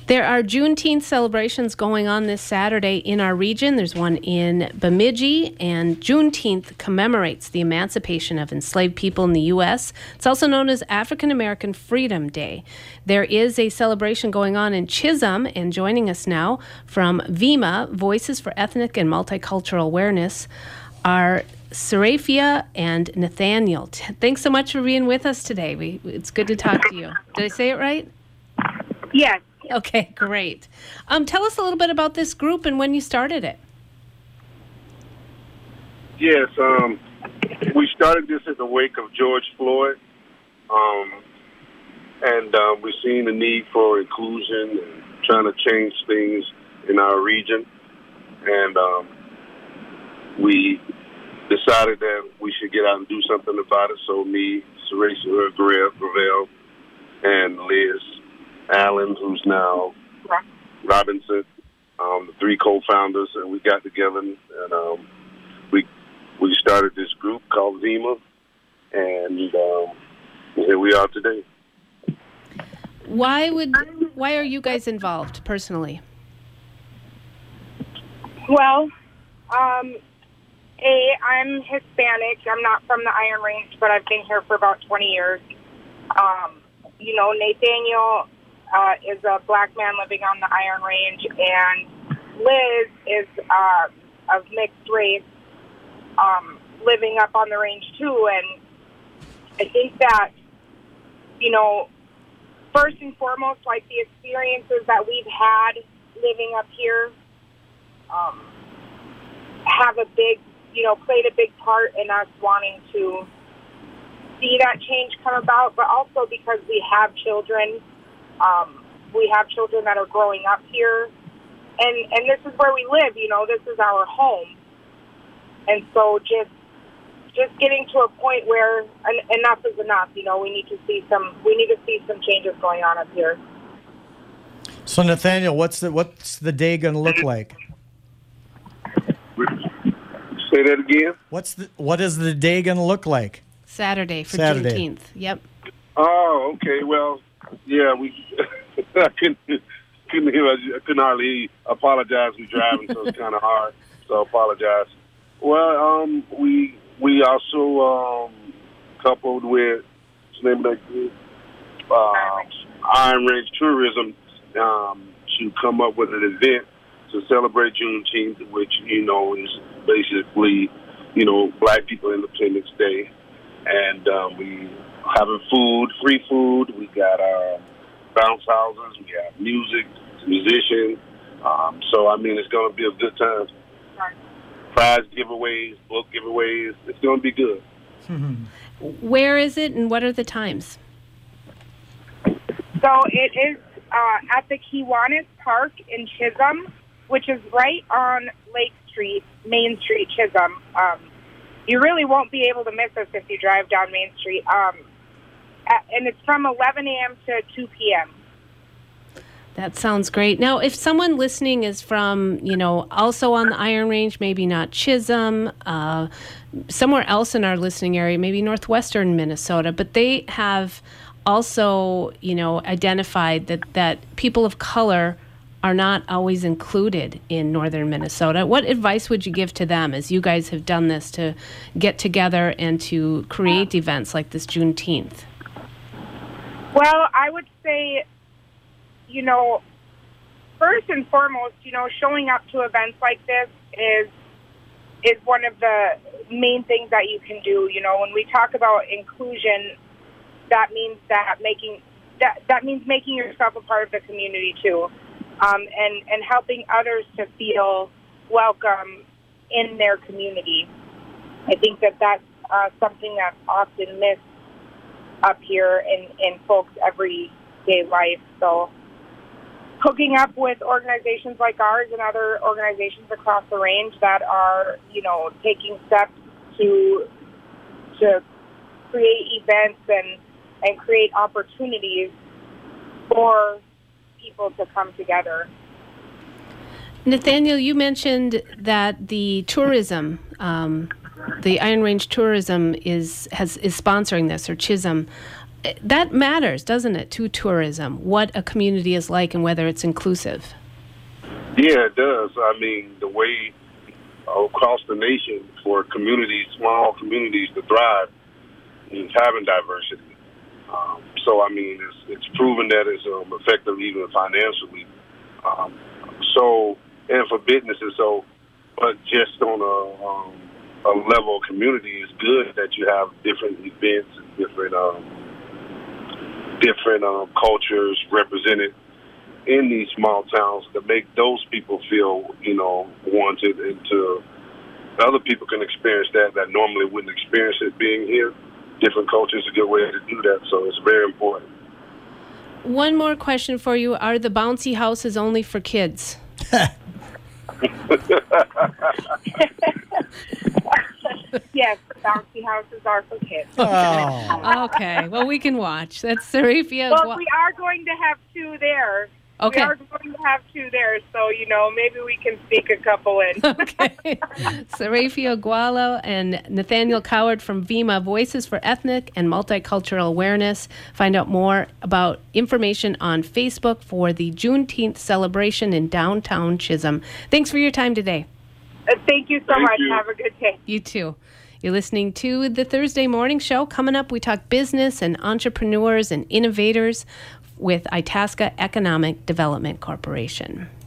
There are Juneteenth celebrations going on this Saturday in our region. There's one in Bemidji, and Juneteenth commemorates the emancipation of enslaved people in the U.S. It's also known as African American Freedom Day. There is a celebration going on in Chisholm, and joining us now from VEMA, Voices for Ethnic and Multicultural Awareness, are Seraphia and Nathaniel. Thanks so much for being with us today. It's good to talk to you. Did I say it right? Yes. Okay, great. Tell us a little bit about this group and when you started it. Yes, we started this in the wake of George Floyd, and we've seen the need for inclusion and trying to change things in our region, and we decided that we should get out and do something about it. So me, Seraphia Gravel, and Liz Allen, who's now Robinson, the three co-founders, and we got together and we started this group called VEMA, and here we are today. Why are you guys involved personally? Well, I'm Hispanic. I'm not from the Iron Range, but I've been here for about 20 years. Nathaniel is a black man living on the Iron Range, and Liz is of mixed race, living up on the range too. And I think that, first and foremost, like the experiences that we've had living up here played a big part in us wanting to see that change come about, but also because we have children. We have children that are growing up here, and this is where we live. This is our home, and so just getting to a point where enough is enough. We need to see some changes going on up here. So Nathaniel, what's the day going to look like? Say that again. What is the day going to look like? Saturday. Juneteenth. Yep. Oh, okay. Well, yeah, I couldn't hear. I couldn't hardly apologize. We're driving, so it's kind of hard. So I apologize. Well, we also coupled with what's the name of that group? Iron Range Tourism to come up with an event to celebrate Juneteenth, which is basically Black People Independence Day, and we having food, free food. We got our bounce houses. We have music, musicians. So it's going to be a good time. Prize giveaways, book giveaways. It's going to be good. Where is it, and what are the times? So it is at the Kiwanis Park in Chisholm, which is right on Lake Street, Main Street, Chisholm. You really won't be able to miss us if you drive down Main Street. And it's from 11 a.m. to 2 p.m. That sounds great. Now, if someone listening is from, also on the Iron Range, maybe not Chisholm, somewhere else in our listening area, maybe northwestern Minnesota, but they have also, identified that people of color are not always included in northern Minnesota. What advice would you give to them as you guys have done this to get together and to create events like this Juneteenth? Well, I would say, first and foremost, showing up to events like this is one of the main things that you can do. When we talk about inclusion, that means making yourself a part of the community too, and helping others to feel welcome in their community. I think that's something that's often missed up here in folks' everyday life. So hooking up with organizations like ours and other organizations across the range that are, taking steps to create events and create opportunities for people to come together. Nathaniel, you mentioned that the tourism, the Iron Range Tourism is sponsoring this, or Chisholm. That matters, doesn't it, to tourism, what a community is like and whether it's inclusive? Yeah, it does. I mean, the way across the nation for communities, small communities to thrive is having diversity. So, I mean, it's proven that it's effective even financially. And for businesses, but just on a level of community, it's good that you have different events and different cultures represented in these small towns to make those people feel, wanted, and to other people can experience that normally wouldn't experience it being here. Different cultures is a good way to do that, so it's very important. One more question for you. Are the bouncy houses only for kids? Yes, bouncy houses are for kids. Oh. Okay, well, we can watch. That's Sarifia. Well, we are going to have two there. Okay. We are going to have two there, so, maybe we can sneak a couple in. Okay. Sarifia Guala and Nathaniel Coward from VIMA, Voices for Ethnic and Multicultural Awareness. Find out more about information on Facebook for the Juneteenth celebration in downtown Chisholm. Thanks for your time today. Thank you so Thank much. you. Have a good day. You too. You're listening to the Thursday Morning Show. Coming up, we talk business and entrepreneurs and innovators with Itasca Economic Development Corporation.